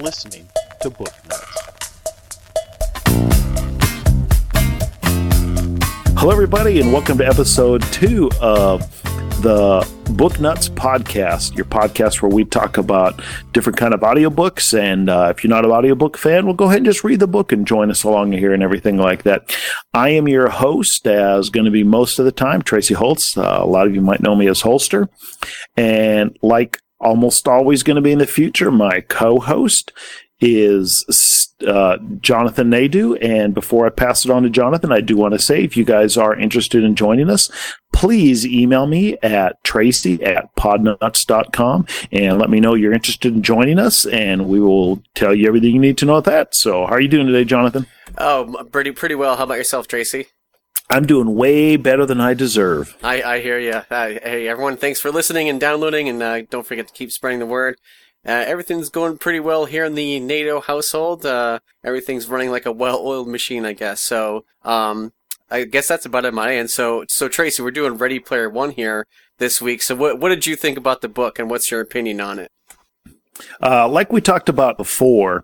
listening to Book Nuts. Hello, everybody, and welcome to episode 2 of the Book Nuts podcast, your podcast where we talk about different kind of audiobooks. And if you're not an audiobook fan, well, go ahead and just read the book and join us along here and everything like that. I am your host, as going to be most of the time, Tracy Holtz. A lot of you might know me as Holster. And like almost always going to be in the future, my co-host is Jonathan Nadeau. And before I pass it on to Jonathan, I do want to say, if you guys are interested in joining us, please email me at tracy@podnuts.com and let me know you're interested in joining us, and we will tell you everything you need to know about that. So how are you doing today, Jonathan? Oh, pretty well. How about yourself, Tracy? I'm doing way better than I deserve. I hear you. Hey, everyone, thanks for listening and downloading, and don't forget to keep spreading the word. Everything's going pretty well here in the Nadeau household. Everything's running like a well-oiled machine, I guess. So, I guess that's about it on my end. So Tracy, we're doing Ready Player One here this week. So what did you think about the book, and what's your opinion on it? Like we talked about before,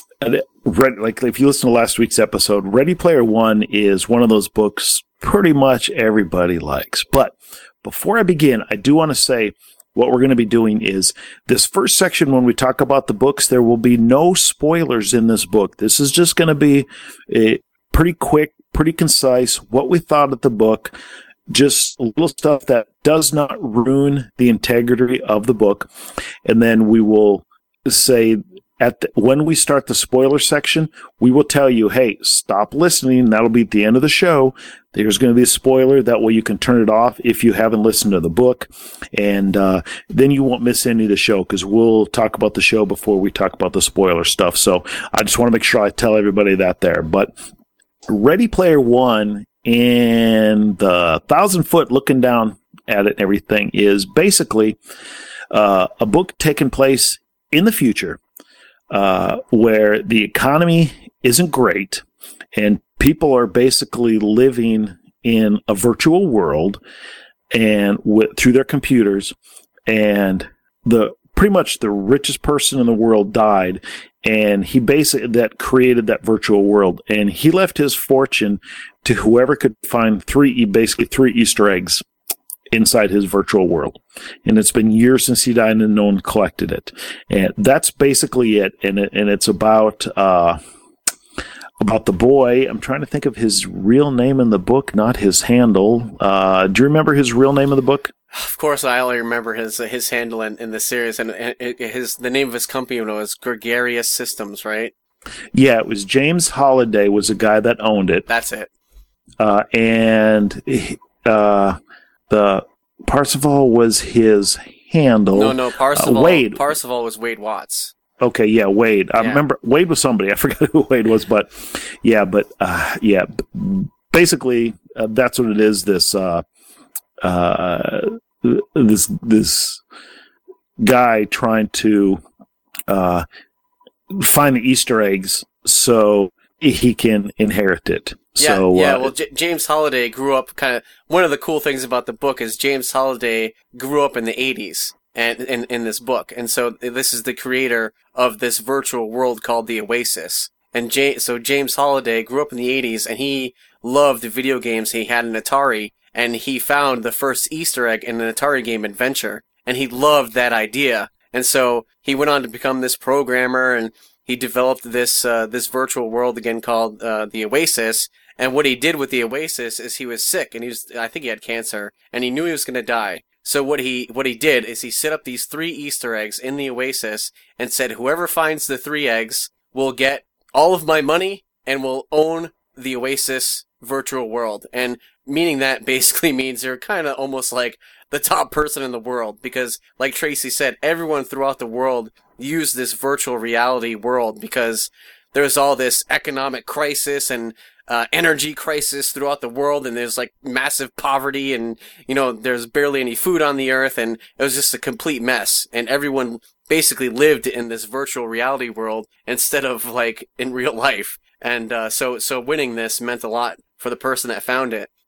like if you listen to last week's episode, Ready Player One is one of those books pretty much everybody likes. But before I begin, I do want to say what we're going to be doing is this first section. When we talk about the books, there will be no spoilers in this book. This is just going to be a pretty quick, pretty concise, what we thought of the book, just little stuff that does not ruin the integrity of the book. And then we will say, when we start the spoiler section, we will tell you, hey, stop listening. That'll be at the end of the show. There's going to be a spoiler. That way you can turn it off if you haven't listened to the book. And then you won't miss any of the show, because we'll talk about the show before we talk about the spoiler stuff. So I just want to make sure I tell everybody that there. But Ready Player One, and the 1,000-foot looking down at it and everything, is basically a book taking place in the future, where the economy isn't great and people are basically living in a virtual world and through their computers, and pretty much the richest person in the world died, and he basically created that virtual world, and he left his fortune to whoever could find three Easter eggs inside his virtual world. And it's been years since he died and no one collected it. And that's basically it. And it's about the boy. I'm trying to think of his real name in the book, not his handle. Do you remember his real name in the book? Of course, I only remember his handle in the series, and the name of his company was Gregarious Systems, right? Yeah, it was James Holliday was the guy that owned it. That's it. The Parzival was his handle. No, Parzival. Wade. Parzival was Wade Watts. Okay, yeah, Wade. I remember Wade was somebody. I forgot who Wade was, but basically that's what it is. This guy trying to find the Easter eggs so he can inherit it. James Holliday grew up one of the cool things about the book is James Holliday grew up in the 80s and in this book. And so this is the creator of this virtual world called the Oasis. And so James Holliday grew up in the 80s, and he loved the video games. He had an Atari, and he found the first Easter egg in an Atari game, Adventure, and he loved that idea. And so he went on to become this programmer, and he developed this virtual world again called the Oasis. And what he did with the Oasis is he was sick, and I think he had cancer, and he knew he was going to die. So what he did is he set up these 3 Easter eggs in the Oasis and said, whoever finds the 3 eggs will get all of my money and will own the Oasis virtual world. And meaning that basically means you're kind of almost like the top person in the world, because like Tracy said, everyone throughout the world used this virtual reality world because there's all this economic crisis and energy crisis throughout the world, and there's like massive poverty, and there's barely any food on the earth, and it was just a complete mess, and everyone basically lived in this virtual reality world instead of like in real life. And so winning this meant a lot for the person that found it.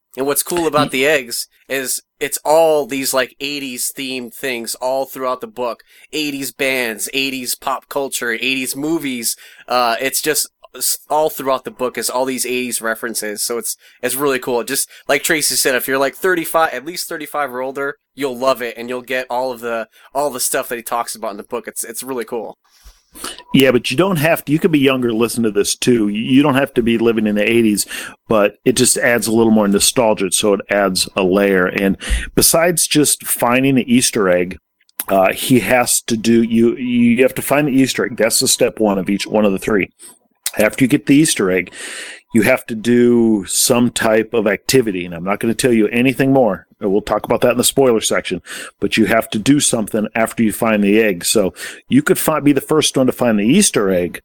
And what's cool about the eggs is it's all these like 80s themed things all throughout the book. 80s bands, 80s pop culture, 80s movies. It's just all throughout the book is all these 80s references. So it's really cool. Just like Tracy said, if you're like 35, at least 35 or older, you'll love it and you'll get all the stuff that he talks about in the book. It's really cool. Yeah, but you don't have to. You could be younger, listen to this too. You don't have to be living in the 80s, but it just adds a little more nostalgia, so it adds a layer. And besides just finding the Easter egg, he has to do, you have to find the Easter egg. That's the step one of each one of the three. After you get the Easter egg, you have to do some type of activity. And I'm not going to tell you anything more. We'll talk about that in the spoiler section. But you have to do something after you find the egg. So you could be the first one to find the Easter egg,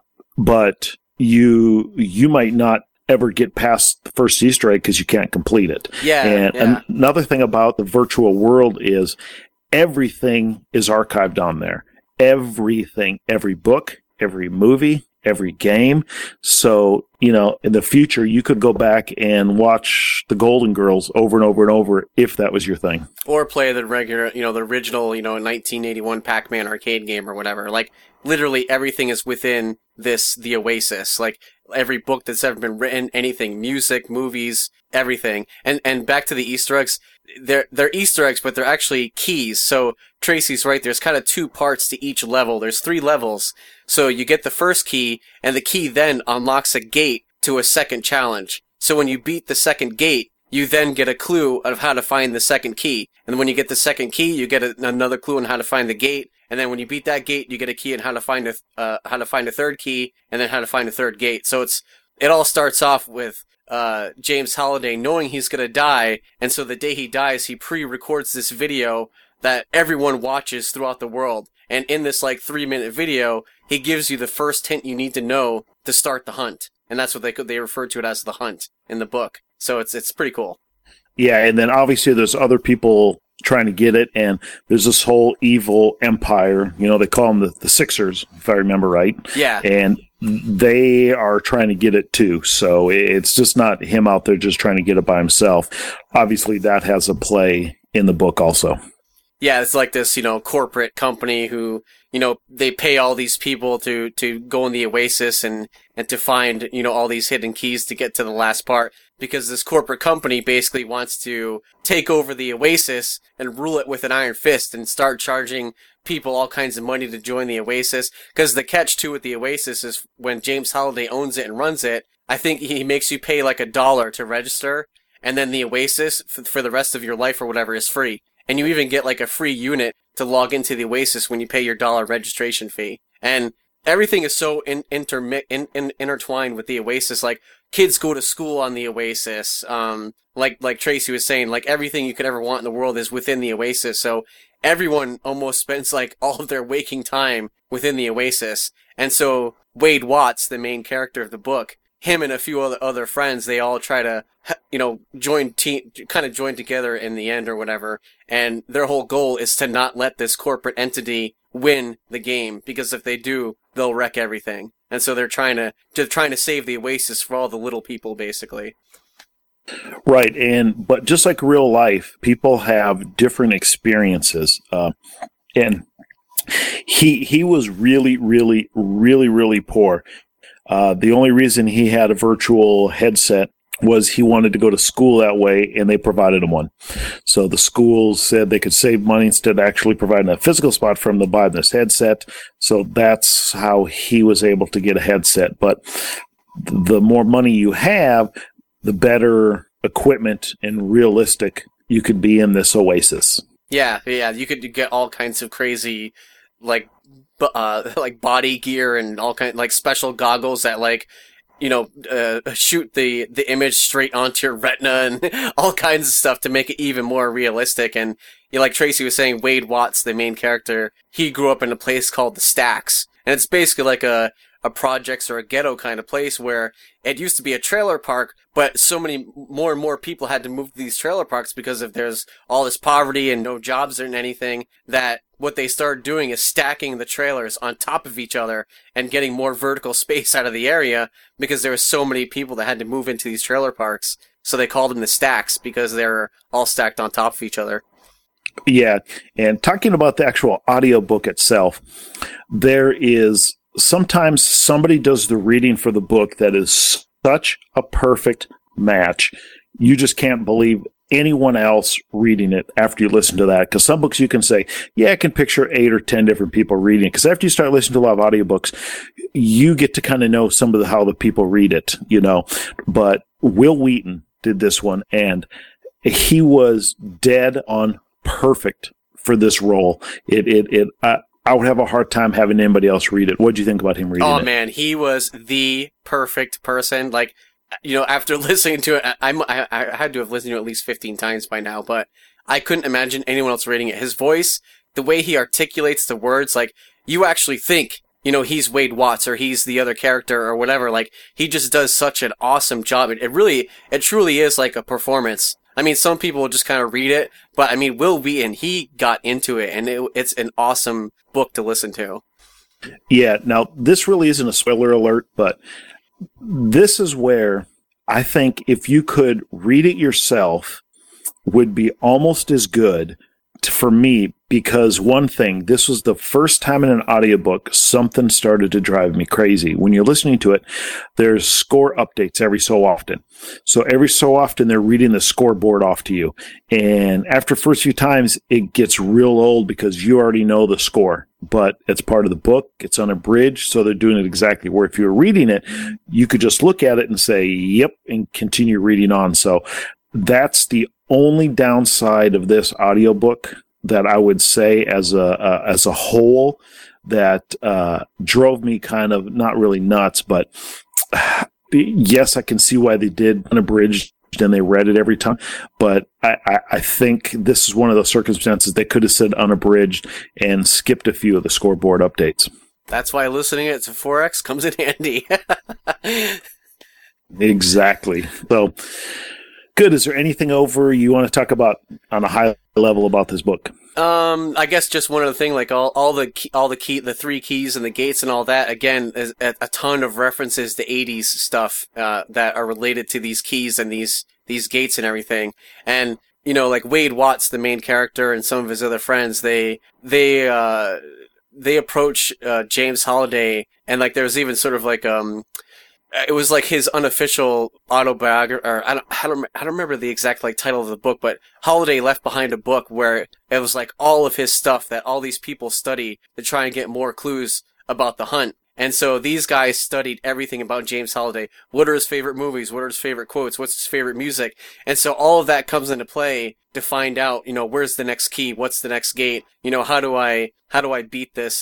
but you might not ever get past the first Easter egg because you can't complete it. Yeah. And another thing about the virtual world is everything is archived on there. Everything, every book, every movie, every game. So, in the future, you could go back and watch the Golden Girls over and over and over if that was your thing. Or play the regular, the original, 1981 Pac-Man arcade game or whatever. Like, literally everything is within the Oasis. Like, every book that's ever been written, anything, music, movies, everything. And back to the Easter eggs, they're Easter eggs, but they're actually keys. So Tracy's right, there's kind of two parts to each level. There's 3 levels. So you get the first key, and the key then unlocks a gate to a second challenge. So when you beat the second gate, you then get a clue of how to find the second key. And when you get the second key, you get another clue on how to find the gate. And then when you beat that gate, you get a key on how to find a third key, and then how to find a third gate. So it all starts off with James Halliday knowing he's gonna die, and so the day he dies, he pre-records this video that everyone watches throughout the world. And in this 3-minute video, he gives you the first hint you need to know to start the hunt. And that's what they refer to it as, the hunt in the book. So it's pretty cool. Yeah, and then obviously there's other people trying to get it, and there's this whole evil empire. They call them the Sixers, if I remember right. Yeah. And they are trying to get it too. So it's just not him out there just trying to get it by himself. Obviously, that has a play in the book also. Yeah, it's like this, corporate company who, they pay all these people to go in the Oasis and to find, all these hidden keys to get to the last part, because this corporate company basically wants to take over the Oasis and rule it with an iron fist and start charging people all kinds of money to join the Oasis. Because the catch too with the Oasis is when James Halliday owns it and runs it, I think he makes you pay like $1 to register, and then the Oasis for the rest of your life or whatever is free. And you even get like a free unit to log into the Oasis when you pay your $1 registration fee. And everything is so intertwined with the Oasis. Like, kids go to school on the Oasis. Like Tracy was saying, like, everything you could ever want in the world is within the Oasis. So everyone almost spends like all of their waking time within the Oasis. And so Wade Watts, the main character of the book, him and a few other friends, they all try to, join together in the end or whatever. And their whole goal is to not let this corporate entity win the game, because if they do, they'll wreck everything. And so they're trying to save the Oasis for all the little people, basically. Right, but just like real life, people have different experiences. And he was really, really, really, really poor. The only reason he had a virtual headset was he wanted to go to school that way, and they provided him one. So the schools said they could save money instead of actually providing a physical spot for him to buy this headset. So that's how he was able to get a headset. But the more money you have, the better equipment and realistic you could be in this Oasis. Yeah, you could get all kinds of crazy, like body gear and all kind like special goggles that shoot the image straight onto your retina and all kinds of stuff to make it even more realistic. And like Tracy was saying, Wade Watts, the main character, he grew up in a place called the Stacks, and it's basically like a projects or a ghetto kind of place where it used to be a trailer park, but so many more and more people had to move to these trailer parks because of there's all this poverty and no jobs and anything, that what they started doing is stacking the trailers on top of each other and getting more vertical space out of the area because there were so many people that had to move into these trailer parks. so they called them the stacks because they're all stacked on top of each other. Yeah, and talking about the actual audiobook itself, there is sometimes somebody does the reading for the book that is such a perfect match. You just can't believe anyone else reading it after you listen to that. Because some books you can say, yeah, I can picture 8 or 10 different people reading it. Because after you start listening to a lot of audiobooks, you get to kind of know some of how the people read it, you know. But Will Wheaton did this one, and he was dead on perfect for this role. I would have a hard time having anybody else read it. What do you think about him reading it? Oh man, he was the perfect person. Like, you know, after listening to it, I had to have listened to it at least 15 times by now, but I couldn't imagine anyone else reading it. His voice, the way he articulates the words, like, you actually think, you know, he's Wade Watts or he's the other character or whatever. Like, he just does such an awesome job. It truly is like a performance. I mean, some people will just kind of read it, but I mean, Will Wheaton, he got into it, and it's an awesome book to listen to. Yeah, now, this really isn't a spoiler alert, but this is where I think if you could read it yourself would be almost as good for me, because one thing, this was the first time in an audiobook something started to drive me crazy. When you're listening to it, there's score updates every so often. So every so often they're reading the scoreboard off to you. And after the first few times, it gets real old because you already know the score. But it's part of the book. It's unabridged, so they're doing it exactly. Where if you're reading it, you could just look at it and say, yep, and continue reading on. So that's the only downside of this audiobook that I would say as a whole that drove me kind of not really nuts, but yes, I can see why they did unabridged and they read it every time. But I think this is one of those circumstances they could have said unabridged and skipped a few of the scoreboard updates. That's why listening it to 4X comes in handy. Exactly. So good. Is there anything over you want to talk about on a high level about this book? I guess just one other thing, like the 3 keys and the gates and all that. Again, is a ton of references to 80s stuff that are related to these keys and these gates and everything. And you know, like Wade Watts, the main character, and some of his other friends, they approach James Halliday, and like there's even sort of like it was like his unofficial autobiography, or I don't remember the exact like title of the book, but Halliday left behind a book where it was like all of his stuff that all these people study to try and get more clues about the hunt. And so these guys studied everything about James Halliday. What are his favorite movies? What are his favorite quotes? What's his favorite music? And so all of that comes into play to find out, you know, where's the next key? What's the next gate? You know, how do I beat this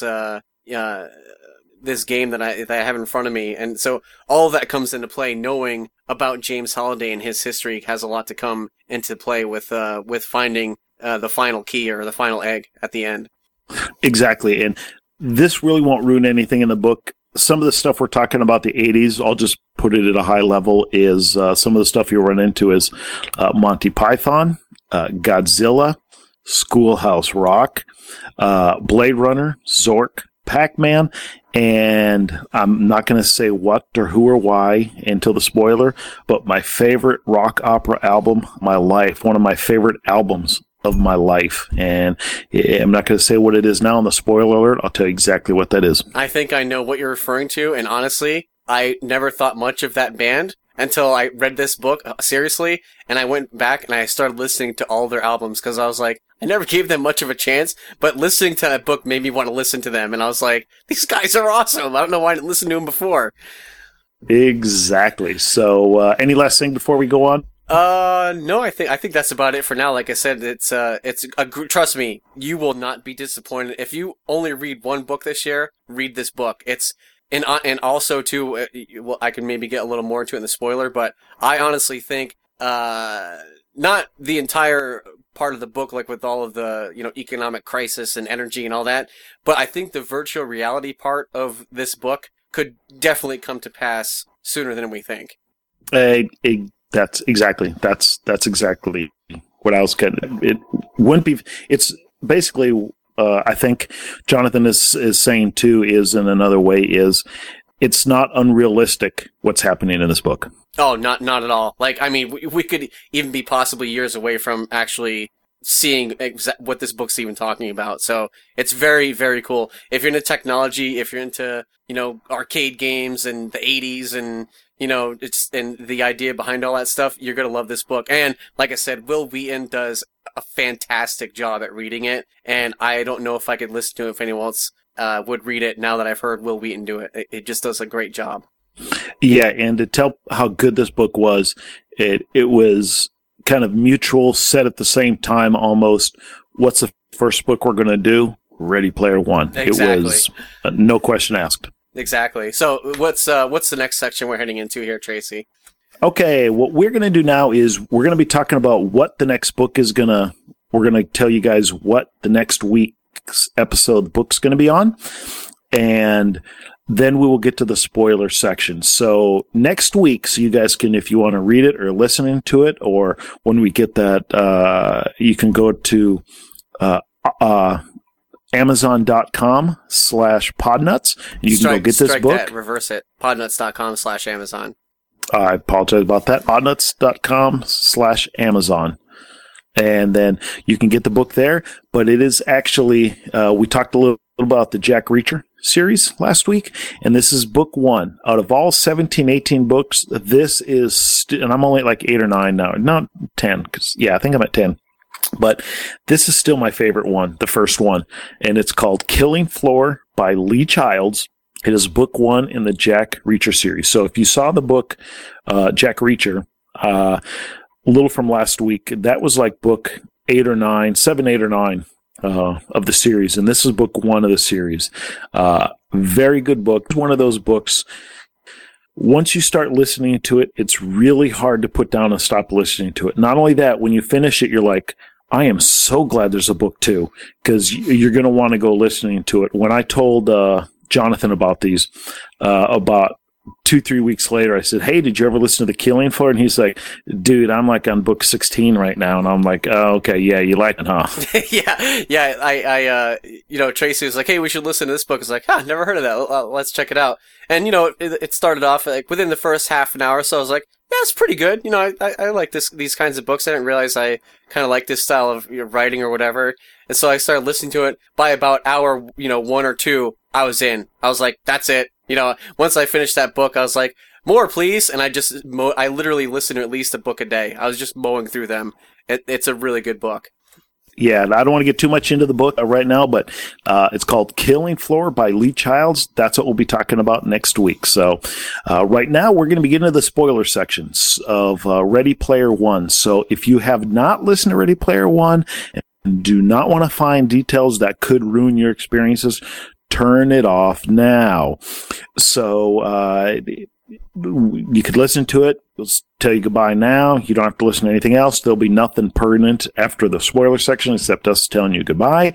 this game that I have in front of me? And so all of that comes into play. Knowing about James Halliday and his history has a lot to come into play with finding the final key or the final egg at the end. Exactly. And this really won't ruin anything in the book. Some of the stuff we're talking about the 80s, I'll just put it at a high level, is some of the stuff you'll run into is Monty Python, Godzilla, Schoolhouse Rock, Blade Runner, Zork, Pac-Man, and I'm not going to say what or who or why until the spoiler, but my favorite rock opera album of my life, one of my favorite albums of my life. And I'm not going to say what it is now in the spoiler alert. I'll tell you exactly what that is. I think I know what you're referring to, and honestly, I never thought much of that band until I read this book, seriously, and I went back and I started listening to all their albums because I was like, I never gave them much of a chance, but listening to that book made me want to listen to them, and I was like, these guys are awesome. I don't know why I didn't listen to them before. Exactly. So, any last thing before we go on? No, I think that's about it for now. Like I said, trust me, you will not be disappointed. If you only read one book this year, read this book. And also too, well, I can maybe get a little more into it in the spoiler, but I honestly think, not the entire part of the book, like with all of the, you know, economic crisis and energy and all that, but I think the virtual reality part of this book could definitely come to pass sooner than we think. That's exactly what I was getting. It wouldn't be. It's basically. I think Jonathan is saying too. Is in another way is it's not unrealistic what's happening in this book. Oh, not at all. Like, I mean, we could even be possibly years away from actually seeing what this book's even talking about. So it's very, very cool. If you're into technology, if you're into, arcade games and the 80s and, and the idea behind all that stuff, you're going to love this book. And like I said, Will Wheaton does a fantastic job at reading it. And I don't know if I could listen to it if anyone else would read it now that I've heard Will Wheaton do it. It just does a great job. Yeah, and to tell how good this book was, it was kind of mutual, set at the same time almost. What's the first book we're going to do? Ready Player One. Exactly. It was no question asked. Exactly. So what's the next section we're heading into here, Tracy? Okay, what we're going to do now is we're going to be talking about what the next book is going to, we're going to tell you guys what the next week's episode of the book's going to be on. And then we will get to the spoiler section. So next week, so you guys can, if you want to read it or listening to it, or when we get that, you can go to Amazon.com/podnuts. You can go get this book. That, reverse it. Podnuts.com/Amazon. I apologize about that. Podnuts.com/Amazon. And then you can get the book there. But it is actually, we talked a little about the Jack Reacher series last week, and this is book 1 out of all 17, 18 books. This is, and I'm only like 8 or 9 now, not 10, because I think I'm at 10. But this is still my favorite one, the first one, and it's called Killing Floor by Lee Childs. It is book 1 in the Jack Reacher series. So if you saw the book Jack Reacher, a little from last week, that was like book 8 or 9, 7, 8 or 9. Of the series, and this is book 1 of the series. Very good book. It's one of those books. Once you start listening to it, it's really hard to put down and stop listening to it. Not only that, when you finish it, you're like, I am so glad there's a book 2, because you're going to want to go listening to it. When I told Jonathan about these, about 2-3 weeks later, I said, hey, did you ever listen to The Killing Floor? And he's like, dude, I'm like on book 16 right now. And I'm like, oh, okay, yeah, you like it, huh? yeah. I Tracy was like, hey, we should listen to this book. I was like, never heard of that. Let's check it out. And, it started off like within the first half an hour or so. I was like, yeah, it's pretty good. I like these kinds of books. I didn't realize I kind of like this style of writing or whatever. And so I started listening to it. By about hour, 1 or 2, I was in. I was like, that's it. Once I finished that book, I was like, more, please. And I literally listened to at least a book a day. I was just mowing through them. It's a really good book. Yeah, I don't want to get too much into the book right now, but it's called Killing Floor by Lee Childs. That's what we'll be talking about next week. So right now, we're going to be getting into the spoiler sections of Ready Player One. So if you have not listened to Ready Player One and do not want to find details that could ruin your experiences, turn it off now. So you could listen to it. We'll tell you goodbye now. You don't have to listen to anything else. There'll be nothing pertinent after the spoiler section except us telling you goodbye.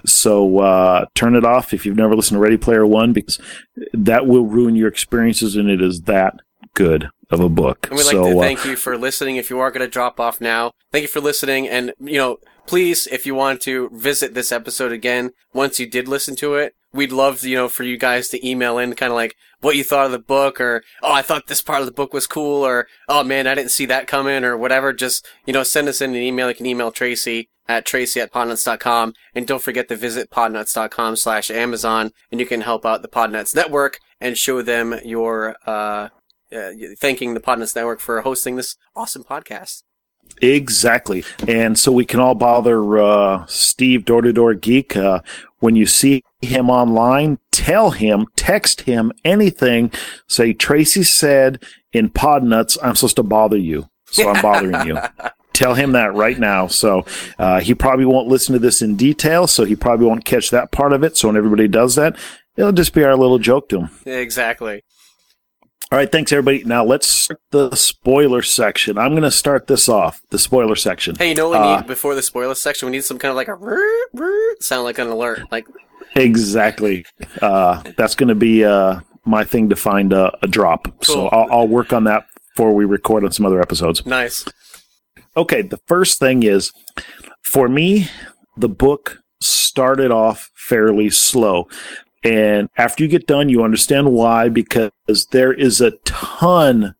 So turn it off if you've never listened to Ready Player One, because that will ruin your experiences, and it is that good of a book. And we'd like to thank you for listening. If you are going to drop off now, thank you for listening. And, please, if you want to visit this episode again, once you did listen to it, we'd love, for you guys to email in kind of like what you thought of the book, or, oh, I thought this part of the book was cool, or, oh man, I didn't see that coming, or whatever. Just, send us in an email. You can email Tracy at tracy@podnuts.com. And don't forget to visit podnuts.com/Amazon, and you can help out the Podnuts Network and show them your, thanking the Podnuts Network for hosting this awesome podcast. Exactly. And so we can all bother Steve, Door-to-Door Geek. When you see him online, tell him, text him, anything. Say, Tracy said in Podnuts, I'm supposed to bother you. So I'm bothering you. Tell him that right now. So he probably won't listen to this in detail, so he probably won't catch that part of it. So when everybody does that, it'll just be our little joke to him. Exactly. All right, thanks, everybody. Now, let's start the spoiler section. I'm going to start this off, the spoiler section. Hey, you know what we need before the spoiler section? We need some kind of like a sound like an alert. Exactly. That's going to be my thing to find a drop. Cool. So I'll work on that before we record on some other episodes. Nice. Okay, the first thing is, for me, the book started off fairly slow. And after you get done, you understand why, because there is a ton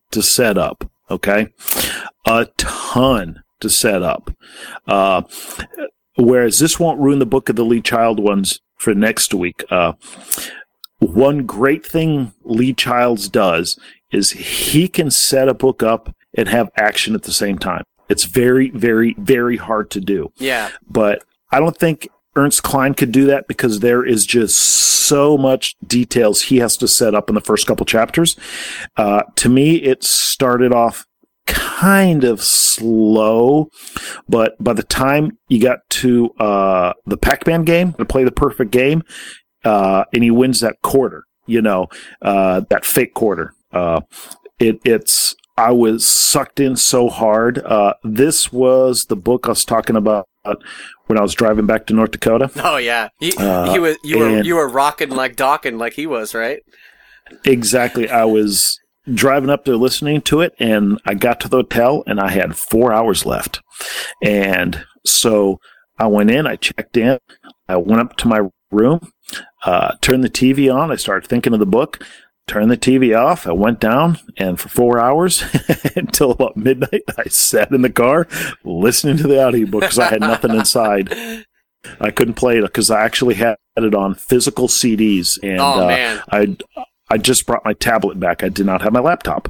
to set up. Okay. A ton to set up. Whereas this won't ruin the Book of the Lee Child ones for next week. One great thing Lee Childs does is he can set a book up and have action at the same time. It's very, very, very hard to do. Yeah. But I don't think Ernst Cline could do that because there is just so much details he has to set up in the first couple chapters. To me, it started off kind of slow, but by the time you got to the Pac-Man game, to play the perfect game, and he wins that quarter, that fake quarter. I was sucked in so hard. This was the book I was talking about when I was driving back to North Dakota. Oh yeah, you were rocking like docking like he was, right? Exactly. I was driving up there listening to it, and I got to the hotel, and I had 4 hours left. And so I went in, I checked in, I went up to my room, turned the TV on, I started thinking of the book, turned the TV off, I went down, and for 4 hours, until about midnight, I sat in the car listening to the audiobook because I had nothing inside. I couldn't play it because I actually had it on physical CDs, and man. I just brought my tablet back. I did not have my laptop.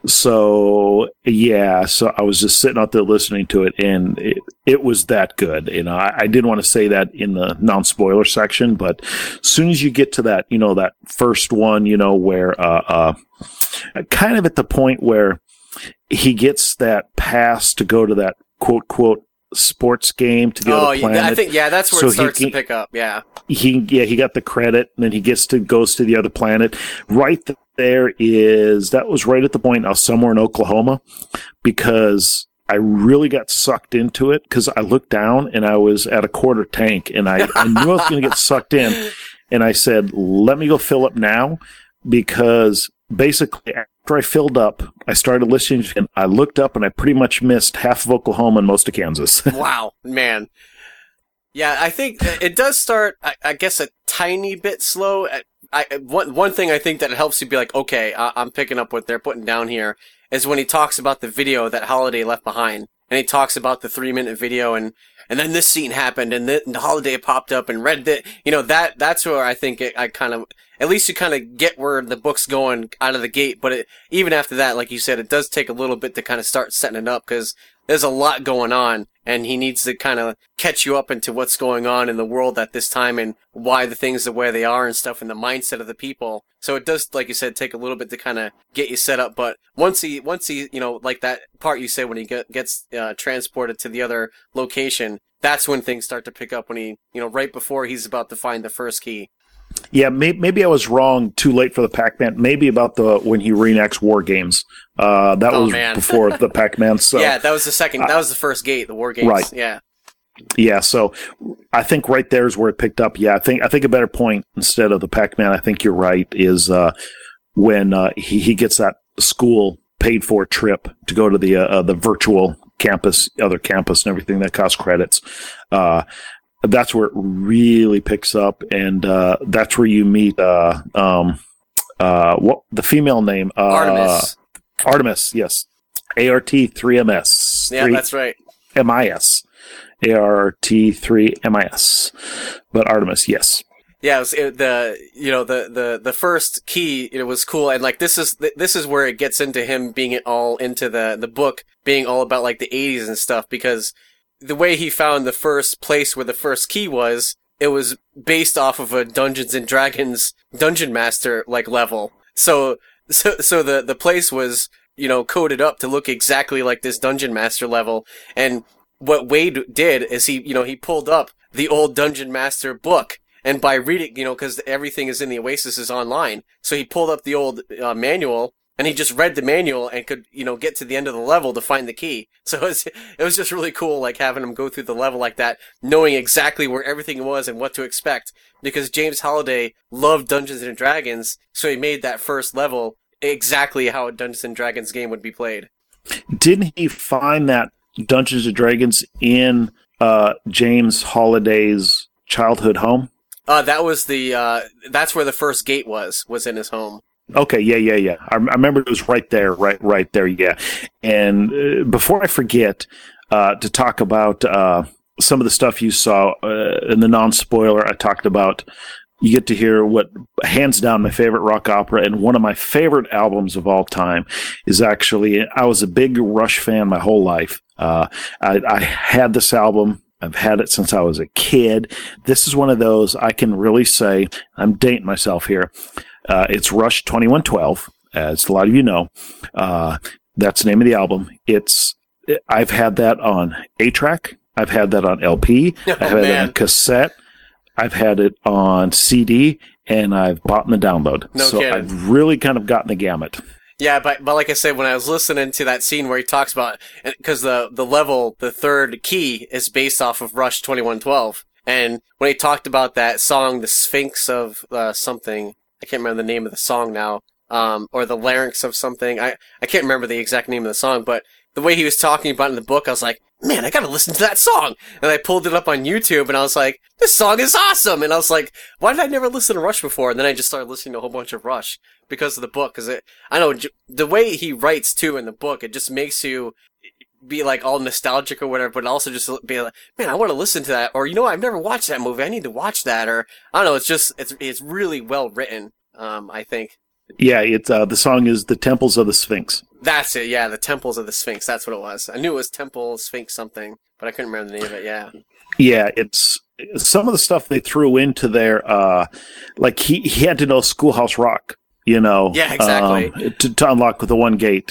So I was just sitting out there listening to it, and it was that good. I didn't want to say that in the non-spoiler section, but as soon as you get to that, that first one, where kind of at the point where he gets that pass to go to that quote sports game to the other planet. I think that's where it starts to pick up. Yeah. He got the credit, and then he goes to the other planet. Right there that was right at the point I was somewhere in Oklahoma, because I really got sucked into it because I looked down and I was at a quarter tank, and I knew I was going to get sucked in, and I said, let me go fill up now, because basically after I filled up, I started listening, and I looked up and I pretty much missed half of Oklahoma and most of Kansas. Wow, man. Yeah, I think it does start, I guess, a tiny bit slow. One thing I think that it helps you be like, okay, I'm picking up what they're putting down here, is when he talks about the video that Holiday left behind. And he talks about the 3-minute video, and then this scene happened, and the Holiday popped up and read that. That's where I think I kind of, at least you kind of get where the book's going out of the gate. But even after that, like you said, it does take a little bit to kind of start setting it up, because there's a lot going on, and he needs to kind of catch you up into what's going on in the world at this time, and why the things are where they are and stuff, and the mindset of the people. So it does, like you said, take a little bit to kind of get you set up. But once he, like that part you said when he gets transported to the other location, that's when things start to pick up, when he, right before he's about to find the first key. Yeah, maybe I was wrong. Too late for the Pac-Man. Maybe about when he reenacts War Games. That was before the Pac-Man. So yeah, that was the second. That was the first gate, the War Games. Right. Yeah. Yeah. So I think right there is where it picked up. Yeah, I think a better point instead of the Pac-Man. I think you're right. Is when he gets that school paid for trip to go to the virtual campus, other campus, and everything that costs credits. That's where it really picks up, and that's where you meet what the female name, Artemis. Artemis, yes, ART3MS. Yeah, that's right. MIS, ART3MIS, but Artemis, yes. Yeah, the first key, it was cool, and like this is where it gets into him being all into the book being all about like the 80s and stuff, because the way he found the first place where the first key was, it was based off of a Dungeons and Dragons Dungeon Master like level. So the place was, coded up to look exactly like this Dungeon Master level. And what Wade did is he pulled up the old Dungeon Master book, and by reading, because everything is in the Oasis is online, so he pulled up the old manual. And he just read the manual and could, get to the end of the level to find the key. So it was just really cool, like having him go through the level like that, knowing exactly where everything was and what to expect. Because James Holiday loved Dungeons and Dragons, so he made that first level exactly how a Dungeons and Dragons game would be played. Didn't he find that Dungeons and Dragons in James Holiday's childhood home? That was that's where the first gate was in his home. Okay, yeah. I remember it was right there, right there, yeah. And before I forget, to talk about some of the stuff you saw in the non-spoiler, I talked about. You get to hear what, hands down, my favorite rock opera and one of my favorite albums of all time is actually. I was a big Rush fan my whole life. I had this album. I've had it since I was a kid. This is one of those I can really say. I'm dating myself here. It's Rush 2112, as a lot of you know. That's the name of the album. I've had that on 8-track. I've had that on LP. I've had it on cassette. I've had it on CD, and I've bought the download. So kidding. I've really kind of gotten the gamut. Yeah, but like I said, when I was listening to that scene where he talks about, because the level, the third key is based off of Rush 2112, and when he talked about that song, the Sphinx of something, I can't remember the name of the song now, or the larynx of something, I can't remember the exact name of the song, but the way he was talking about it in the book, I was like, man, I gotta listen to that song. And I pulled it up on YouTube, and I was like, this song is awesome. And I was like, why did I never listen to Rush before? And then I just started listening to a whole bunch of Rush because of the book. Because I know the way he writes too in the book, it just makes you be like all nostalgic or whatever, but also just be like, man, I want to listen to that. Or, I've never watched that movie. I need to watch that. Or, I don't know, it's really well written, I think. Yeah, it's the song is The Temples of the Sphinx. That's it, yeah, The Temples of the Sphinx. That's what it was. I knew it was Temple Sphinx something, but I couldn't remember the name of it, yeah. Yeah, it's some of the stuff they threw into there, like he had to know Schoolhouse Rock, Yeah, exactly. To unlock with the one gate,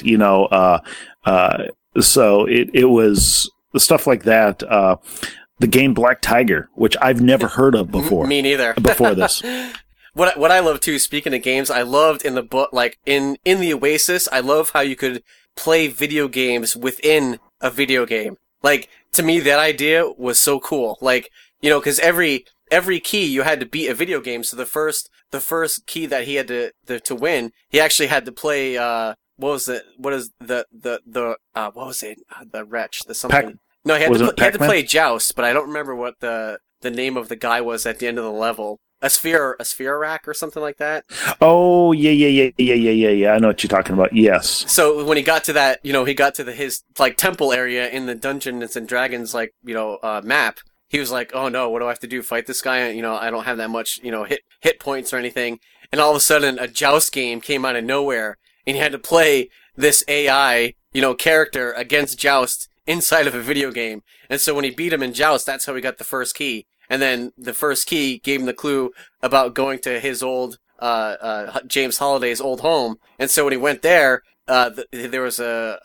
so it was the stuff like that. The game Black Tiger, which I've never heard of before. Me neither. Before this. What I love too, speaking of games, I loved in the book, like in the Oasis, I love how you could play video games within a video game. Like, to me, that idea was so cool. Like, cause every key you had to beat a video game. So the first key that he had to win, he actually had to play, what was it? The wretch, the something. No, he had to play Joust, but I don't remember what the name of the guy was at the end of the level. A sphere rack or something like that. Oh, yeah. I know what you're talking about. Yes. So when he got to that, he got to his like temple area in the Dungeons and Dragons map. He was like, "Oh no, what do I have to do? Fight this guy? I don't have that much, hit points or anything." And all of a sudden, a Joust game came out of nowhere, and he had to play this AI, character against Joust inside of a video game. And so when he beat him in Joust, that's how he got the first key. And then the first key gave him the clue about going to his old, James Holliday's old home. And so when he went there, there was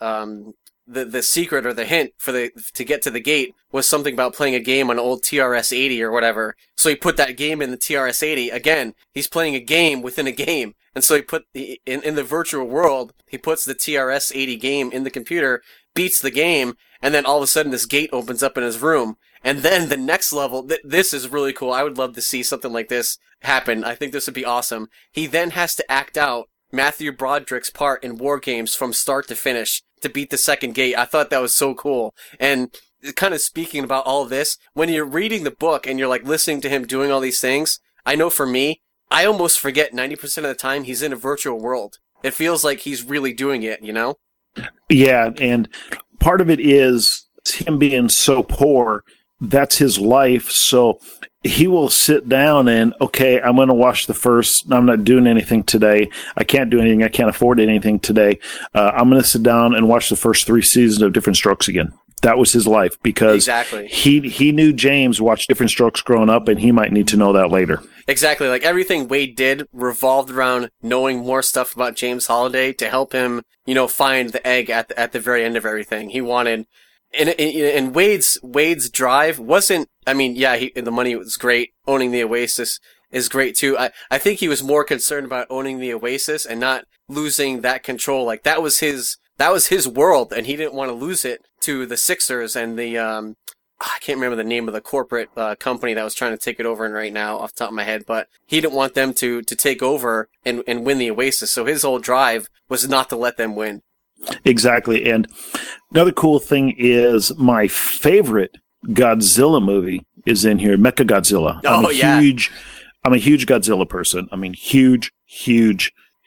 the secret or the hint to get to the gate was something about playing a game on an old TRS-80 or whatever. So he put that game in the TRS-80. Again, he's playing a game within a game. And so he put in the virtual world, he puts the TRS-80 game in the computer, beats the game, and then all of a sudden this gate opens up in his room. And then the next level, this is really cool. I would love to see something like this happen. I think this would be awesome. He then has to act out Matthew Broderick's part in War Games from start to finish to beat the second gate. I thought that was so cool. And kind of speaking about all of this, when you're reading the book and you're like listening to him doing all these things, I know for me, I almost forget 90% of the time he's in a virtual world. It feels like he's really doing it, Yeah, and part of it is him being so poor. That's his life. So he will sit down and, okay, I'm going to watch I'm not doing anything today. I can't do anything. I can't afford anything today. I'm going to sit down and watch the first 3 seasons of Different Strokes again. That was his life because exactly. he knew James watched Different Strokes growing up, and he might need to know that later. Exactly. Like everything Wade did revolved around knowing more stuff about James Holliday to help him, find the egg at the very end of everything. He wanted... And Wade's drive wasn't, the money was great. Owning the Oasis is great too. I think he was more concerned about owning the Oasis and not losing that control. Like that was his world, and he didn't want to lose it to the Sixers and the, I can't remember the name of the corporate company that was trying to take it over right now off the top of my head, but he didn't want them to take over and win the Oasis. So his whole drive was not to let them win. Exactly. And another cool thing is my favorite Godzilla movie is in here, Mechagodzilla. I'm a huge Godzilla person. I mean, huge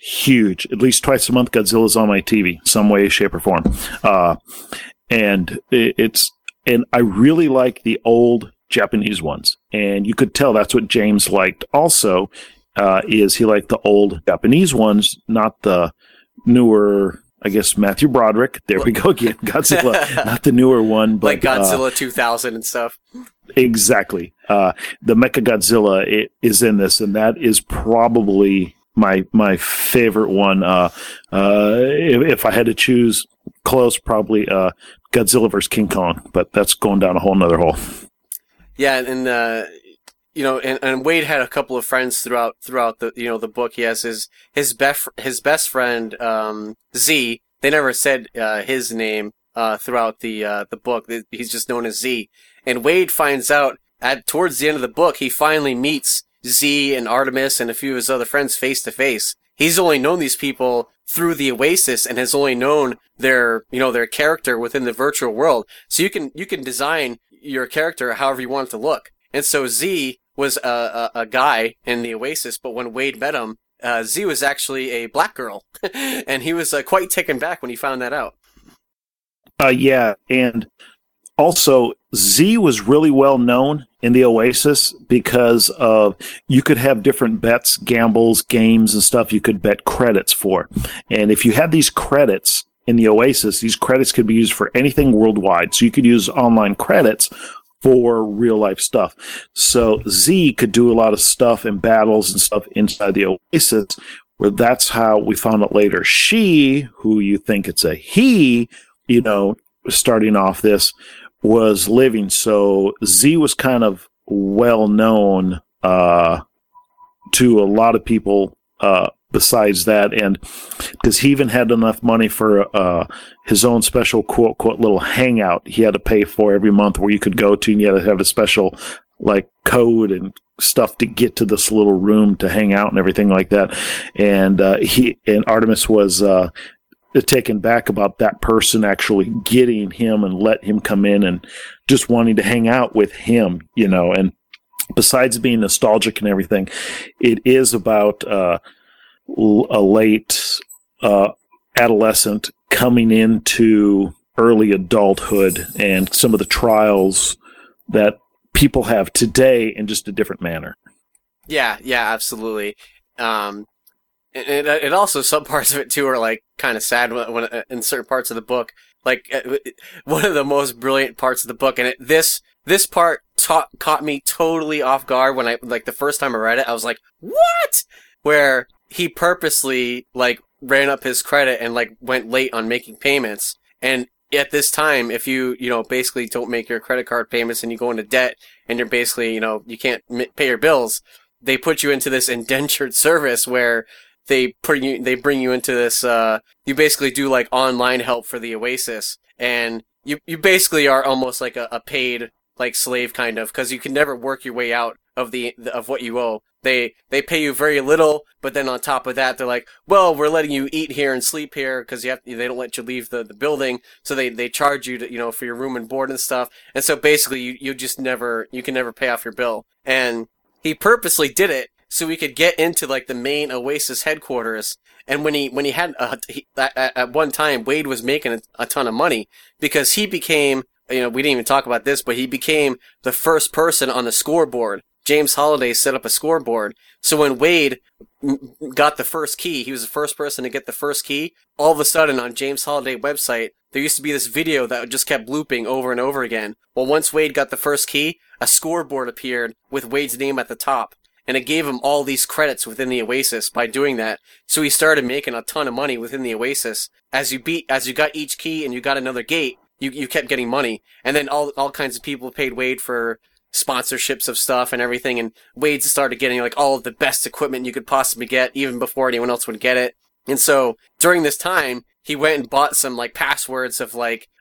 huge. At least twice a month, Godzilla's on my TV, some way, shape, or form. And I really like the old Japanese ones. And you could tell that's what James liked also, is he liked the old Japanese ones, not the newer, I guess, Matthew Broderick. There we go again. Godzilla, not the newer one. But, like Godzilla 2000 and stuff. Exactly. The Mechagodzilla is in this, and that is probably my favorite one. If I had to choose close, probably Godzilla vs. King Kong, but that's going down a whole nother hole. Yeah, and and Wade had a couple of friends throughout the the book. He has his best friend Z. They never said his name throughout the book. He's just known as Z. And Wade finds out towards the end of the book, he finally meets Z and Artemis and a few of his other friends face to face. He's only known these people through the Oasis and has only known their character within the virtual world. So you can design your character however you want it to look. And so Z was a guy in the Oasis, but when Wade met him, Z was actually a black girl, and he was quite taken back when he found that out. Yeah, and also Z was really well known in the Oasis because of you could have different bets, gambles, games, and stuff you could bet credits for. And if you had these credits in the Oasis, these credits could be used for anything worldwide. So you could use online credits for real life stuff. So Z could do a lot of stuff and battles and stuff inside the Oasis, where that's how we found out later. She, who you think it's a he, starting off this, was living. So Z was kind of well known to a lot of people besides that, and because he even had enough money for his own special quote little hangout he had to pay for every month, where you could go to and you had to have a special like code and stuff to get to this little room to hang out and everything like that. And Artemis was taken back about that person actually getting him and let him come in and just wanting to hang out with him, and besides being nostalgic and everything, it is about a late adolescent coming into early adulthood and some of the trials that people have today in just a different manner. Yeah, absolutely. It also, some parts of it too are like kind of sad when in certain parts of the book. Like one of the most brilliant parts of the book, and this part caught me totally off guard when the first time I read it. I was like, "What?" Where he purposely ran up his credit and went late on making payments. And at this time, if you basically don't make your credit card payments and you go into debt and you're basically you can't pay your bills, they put you into this indentured service where they bring you into this, you basically do online help for the Oasis, and you basically are almost like a paid slave kind of, because you can never work your way out of what you owe. They pay you very little, but then on top of that, they're like, well, we're letting you eat here and sleep here because they don't let you leave the building, so they charge you to, for your room and board and stuff, and so basically you can never pay off your bill. And he purposely did it so we could get into the main Oasis headquarters. And when he had at one time, Wade was making a ton of money because he became, we didn't even talk about this, but he became the first person on the scoreboard. James Holiday set up a scoreboard. So when Wade got the first key, he was the first person to get the first key. All of a sudden on James Holiday website, there used to be this video that just kept looping over and over again. Well, once Wade got the first key, a scoreboard appeared with Wade's name at the top. And it gave him all these credits within the Oasis by doing that. So he started making a ton of money within the Oasis. As you got each key and you got another gate, you kept getting money. And then all kinds of people paid Wade for sponsorships of stuff and everything. And Wade started getting all of the best equipment you could possibly get, even before anyone else would get it. And so during this time, he went and bought some passwords of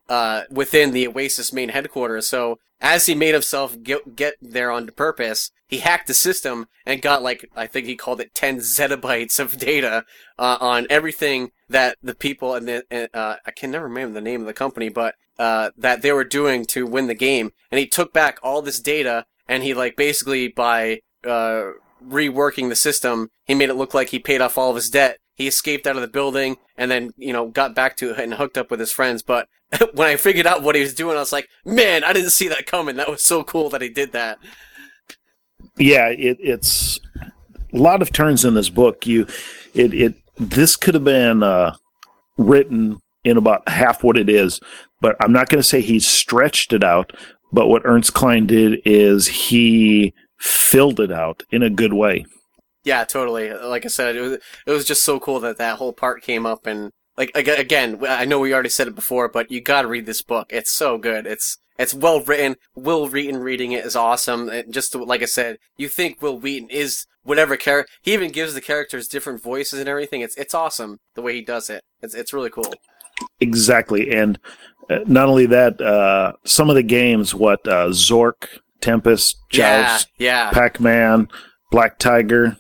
within the Oasis main headquarters. So as he made himself get there on purpose, he hacked the system and got I think he called it 10 zettabytes of data on everything that the people and I can never remember the name of the company, but that they were doing to win the game. And he took back all this data, and he basically by reworking the system, he made it look like he paid off all of his debt. he escaped out of the building and then, got back to it and hooked up with his friends. But when I figured out what he was doing, I was like, man, I didn't see that coming. That was so cool that he did that. Yeah, it's a lot of turns in this book. This could have been written in about half what it is, but I'm not going to say he stretched it out. But what Ernest Cline did is he filled it out in a good way. Yeah, totally. Like I said, it was just so cool that whole part came up. And like again, I know we already said it before, but you got to read this book. It's so good. It's well written. Will Wheaton reading it is awesome. And just like I said, you think Will Wheaton is whatever character. He even gives the characters different voices and everything. It's awesome the way he does it. It's really cool. Exactly, and not only that, some of the games, Zork, Tempest, Joust, Pac-Man, Black Tiger,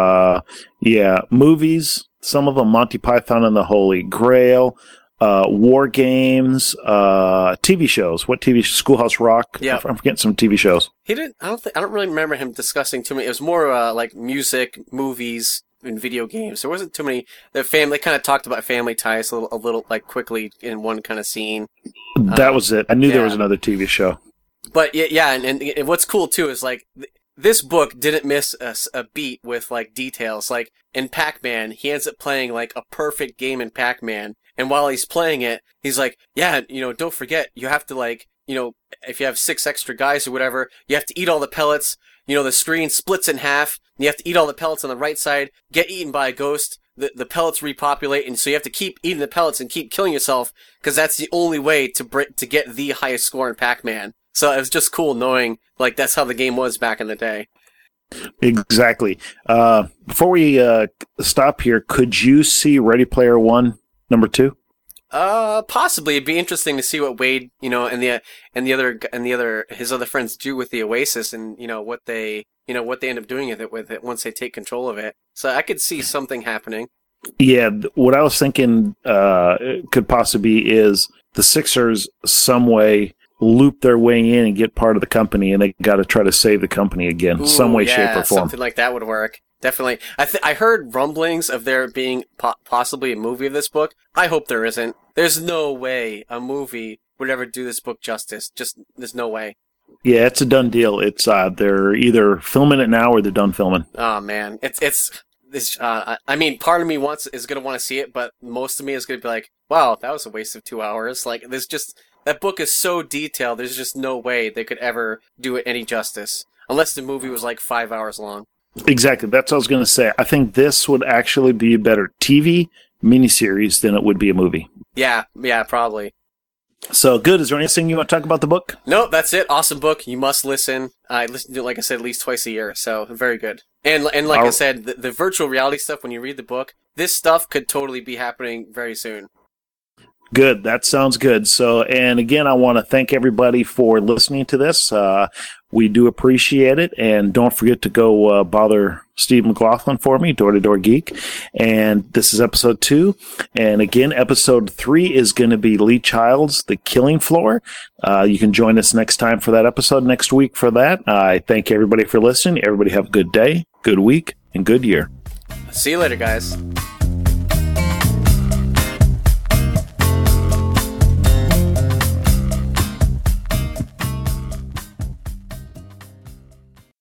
movies, some of them, Monty Python and the Holy Grail, war games, TV shows. What TV? Schoolhouse Rock. Yeah, I'm forgetting some TV shows. He didn't. I don't really remember him discussing too many. It was more like music, movies, and video games. There wasn't too many. The family kind of talked about family ties a little like quickly in one kind of scene. That was it. I knew there was another TV show. But and what's cool too is like this book didn't miss a beat with like details. Like in Pac-Man, he ends up playing like a perfect game in Pac-Man, and while he's playing it, he's like, don't forget, you have to like, if you have 6 extra guys or whatever, you have to eat all the pellets. The screen splits in half, and you have to eat all the pellets on the right side, get eaten by a ghost, the pellets repopulate, and so you have to keep eating the pellets and keep killing yourself, because that's the only way to get the highest score in Pac-Man. So it was just cool knowing, like, that's how the game was back in the day. Exactly. Before we stop here, could you see Ready Player One, number 2? Possibly. It'd be interesting to see what Wade, and his other friends do with the Oasis, and what they end up doing with it once they take control of it. So I could see something happening. Yeah, what I was thinking could possibly be is the Sixers some way loop their way in and get part of the company, and they got to try to save the company again, some way, shape, or form. Something like that would work. Definitely. I heard rumblings of there being possibly a movie of this book. I hope there isn't. There's no way a movie would ever do this book justice. Just, there's no way. Yeah, it's a done deal. It's they're either filming it now or they're done filming. Oh man, I mean, part of me is gonna want to see it, but most of me is gonna be like, wow, that was a waste of 2 hours. Like, that book is so detailed. There's just no way they could ever do it any justice unless the movie was like 5 hours long. Exactly. That's what I was going to say. I think this would actually be a better TV miniseries than it would be a movie. Yeah, probably. So, good. Is there anything you want to talk about the book? No, that's it. Awesome book. You must listen. I listen to it, like I said, at least twice a year. So, very good. And like I said, the virtual reality stuff, when you read the book, this stuff could totally be happening very soon. Good. That sounds good. So, and again, I want to thank everybody for listening to this. We do appreciate it. And don't forget to go bother Steve McLaughlin for me, Door to Door Geek. And this is episode 2. And again, episode 3 is going to be Lee Child's The Killing Floor. You can join us next time for that episode, next week for that. I thank everybody for listening. Everybody have a good day, good week, and good year. See you later, guys.